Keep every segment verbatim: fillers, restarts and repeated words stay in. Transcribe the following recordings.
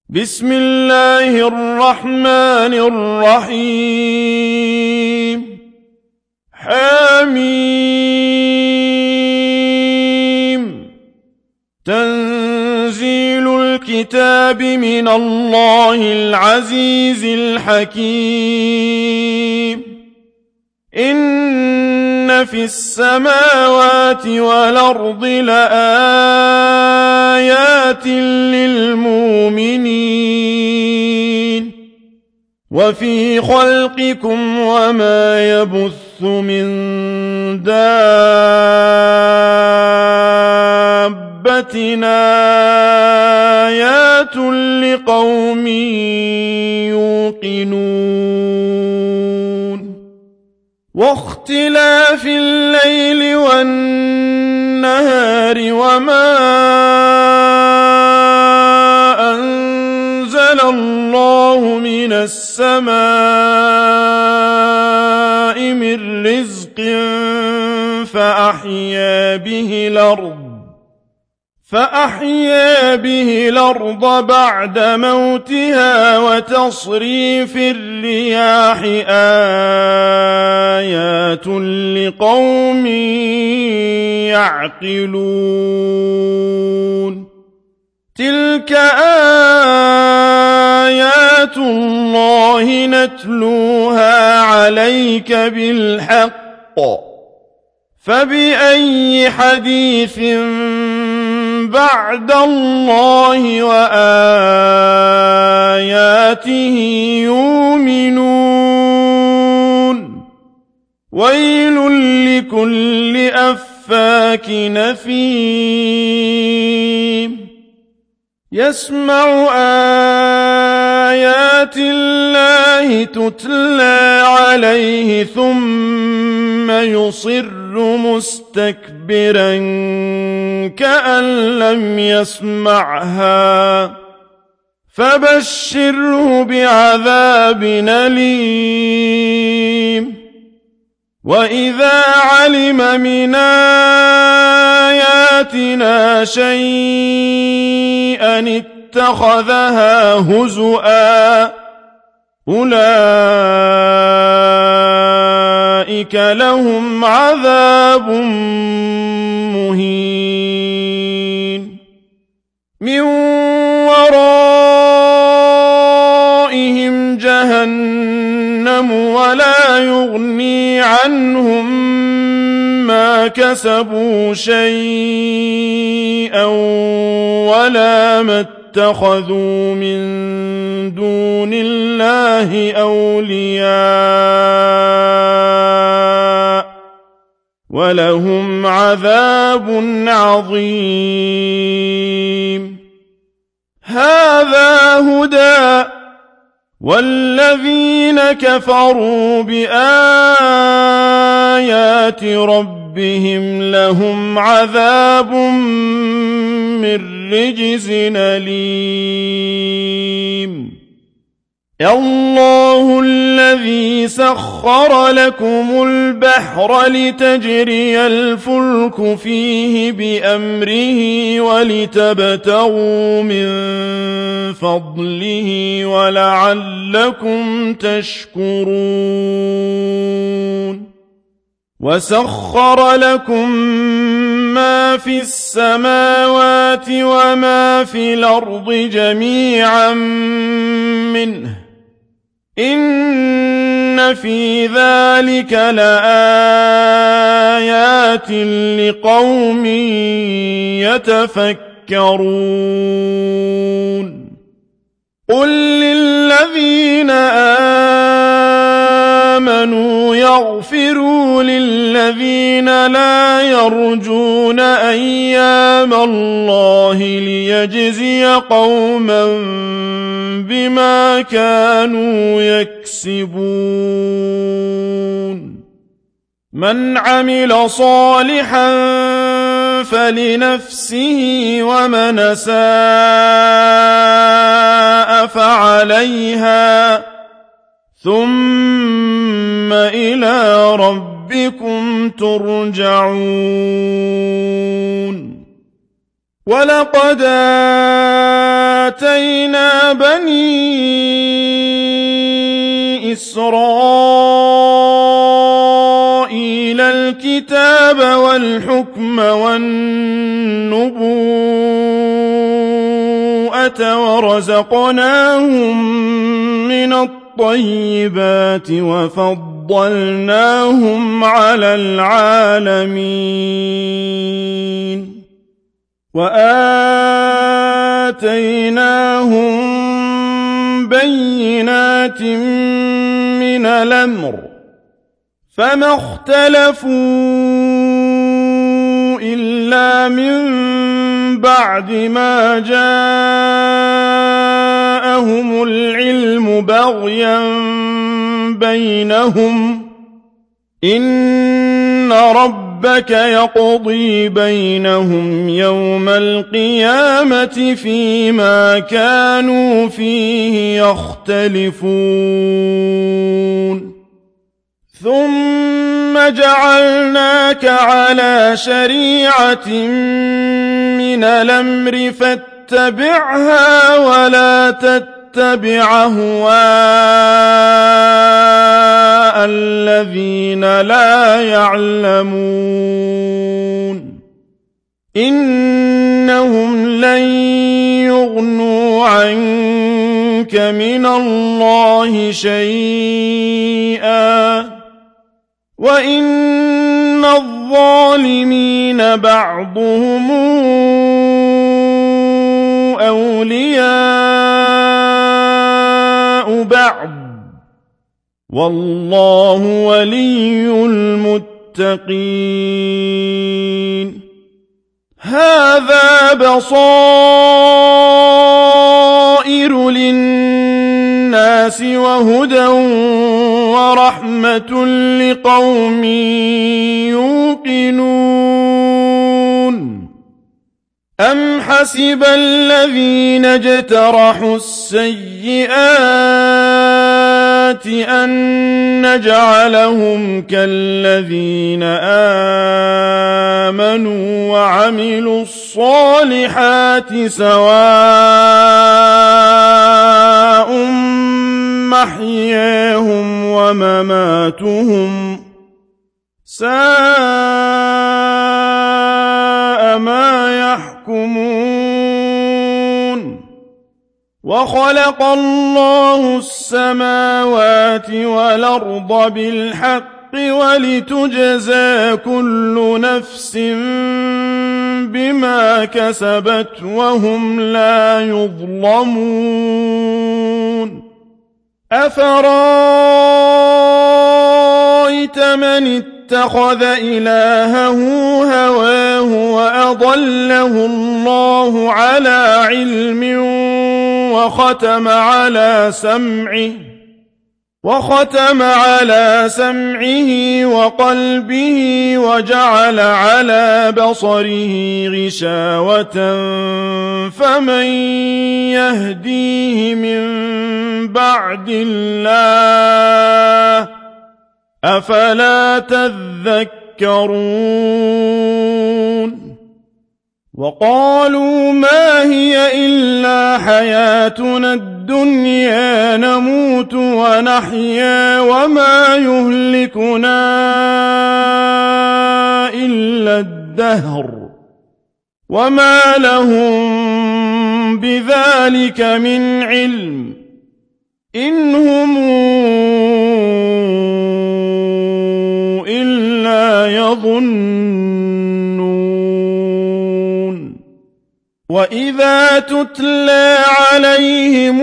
بسم الله الرحمن الرحيم حميم تنزيل الكتاب من الله العزيز الحكيم إن في السماوات والأرض لآيات للمؤمنين وفي خلقكم وما يبث من دابة آيات لقوم يوقنون واختلاف الليل والنهار وما أنزل الله من السماء من رزق فأحيا به الأرض فأحيا به الأرض بعد موتها وتصريف الرياح آيات لقوم يعقلون تلك آيات الله نتلوها عليك بالحق فبأي حديث بعد الله وآياته يؤمنون ويل لكل أفاك نثيم يسمع آيات الله تتلى عليه ثم يصر مستكبرا كأن لم يسمعها فبشره بعذاب أليم وإذا علم من آياتنا شيئا اتخذها هزؤا أولئك لهم عذاب مهين من ورائهم جهنم ولا يغني عنهم ما كسبوا شيئا ولا ما اتخذوا من دون الله أولياء ولهم عذاب عظيم هذا هدى والذين كفروا بآيات ربهم لهم عذاب من رجز أليم الله الذي سخر لكم البحر لتجري الفلك فيه بأمره ولتبتغوا من فضله ولعلكم تشكرون وسخر لكم ما في السماوات وما في الأرض جميعا منه إن في ذلك لآيات لقوم يتفكرون قل للذين آمنوا يغفروا للذين لا يرجون أيام الله ليجزي قوما بما كانوا يكسبون من عمل صالحا فلنفسه ومن أساء فعليها ثم إلى ربكم ترجعون ولقد آتينا إسرائيل الكتاب والحكم والنبوءة ورزقناهم من الطيبات وفضلناهم على العالمين وآتيناهم بينات من الأمر فما اختلفوا إلا من بعد ما جاءهم العلم بغيا بينهم إن ربك يقضي بينهم يوم القيامة فيما كانوا فيه يختلفون ثم جعلناك على شريعة من الأمر فاتبعها ولا تتبع أهواء الذين لا يعلمون إنهم لن يغنوا عنك من الله شيئا وإن الظالمين بعضهم أولياء بعض والله ولي المتقين هذا بصائر للناس وهدى ورحمة لقوم يوقنون أم حسب الذين اجترحوا السيئات أن نجعلهم كالذين آمنوا وعملوا الصالحات سواء محياهم ومماتهم ساء ما يحكمون وخلق الله السماوات والأرض بالحق ولتجزى كل نفس بما كسبت وهم لا يظلمون أفرأيت من اتخذ إلهه هواه وأضله الله على علم وختم على سمعه وختم على سمعه وقلبه وجعل على بصره غشاوة فمن يهديه من بعد الله أفلا تذكرون وقالوا ما هي إلا حياتنا الدنيا نموت ونحيا وما يهلكنا إلا الدهر وما لهم بذلك من علم إن هم إلا يظنون وإذا تتلى عليهم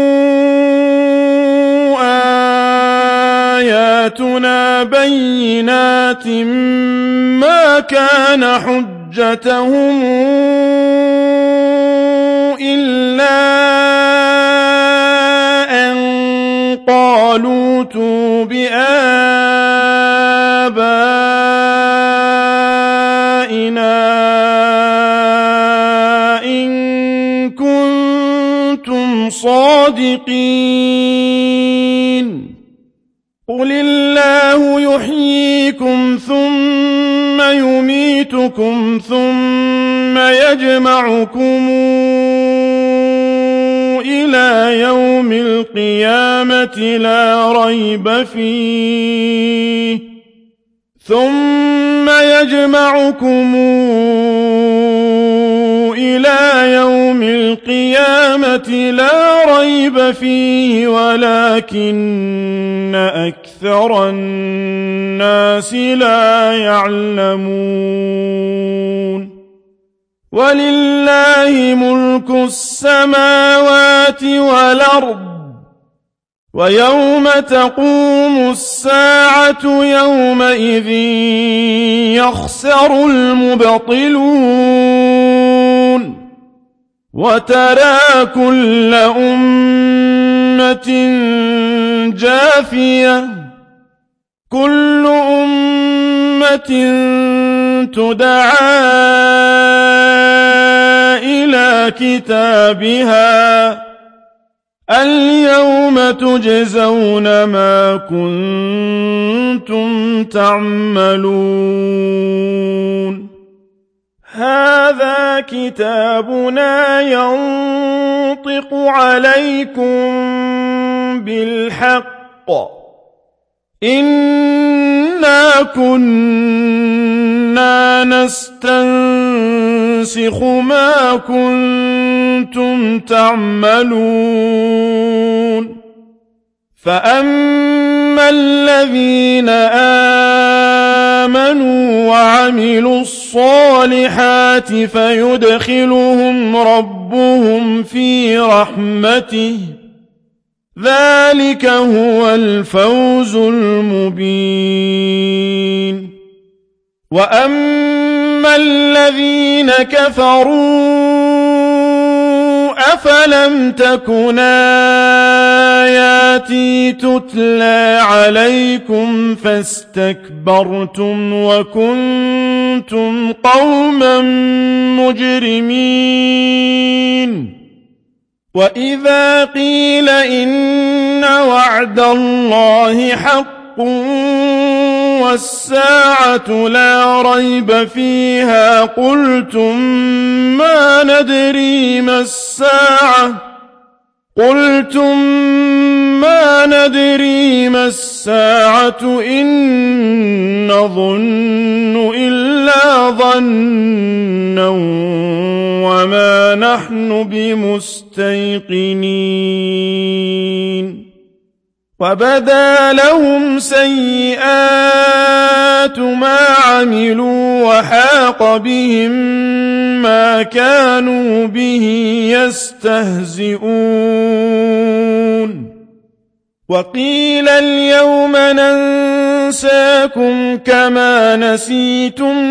آياتنا بينات ما كان حجتهم إلا أن قالوا ائتوا بآبائنا إن كنتم صادقين قل الله يحييكم ثم يميتكم ثم يجمعكم إلى يوم يوم القيامة لا ريب فيه ثم يجمعكم إلى يوم القيامة لا ريب فيه ولكن أكثر الناس لا يعلمون ولله ملك السماوات والأرض ويوم تقوم الساعة يومئذ يخسر المبطلون وترى كل أمة جاثية كل أمة تدعى إلى كتابها اليوم تجزون ما كنتم تعملون هذا كتابنا ينطق عليكم بالحق إنا كنا نستنسخ ما كنتم تعملون فأما الذين آمنوا وعملوا الصالحات فيدخلهم ربهم في رحمته ذلك هو الفوز المبين وأما الذين كفروا أفلم تكن آياتي تتلى عليكم فاستكبرتم وكنتم قوما مجرمين وإذا قيل إن وعد الله حق والساعة لا ريب فيها قلتم ما ندري ما الساعة قلتم ما ندري ما الساعة إن نظن إلا ظنا وما نحن بمستيقنين وبدا لهم سيئات ما عملوا وحاق بهم ما كانوا به يستهزئون وقيل اليوم ننساكم كما نسيتم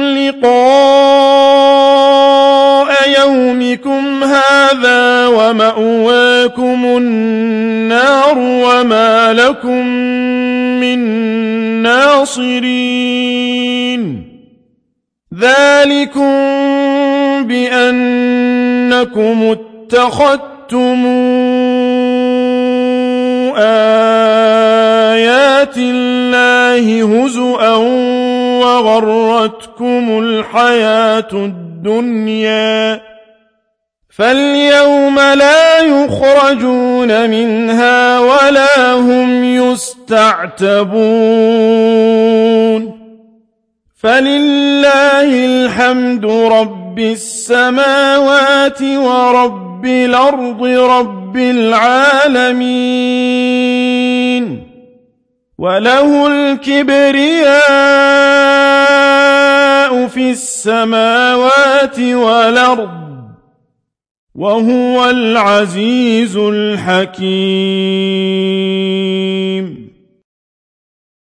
لقاء يومكم هذا ومأواكم النار وما لكم من ناصرين ذلكم بأنكم اتخذتم آيات الله هزؤا وغرتكم الحياة الدنيا فاليوم لا يخرجون منها ولا هم يستعتبون فلله الحمد رب السماوات ورب الأرض رب العالمين وله الكبرياء في السماوات والأرض وهو العزيز الحكيم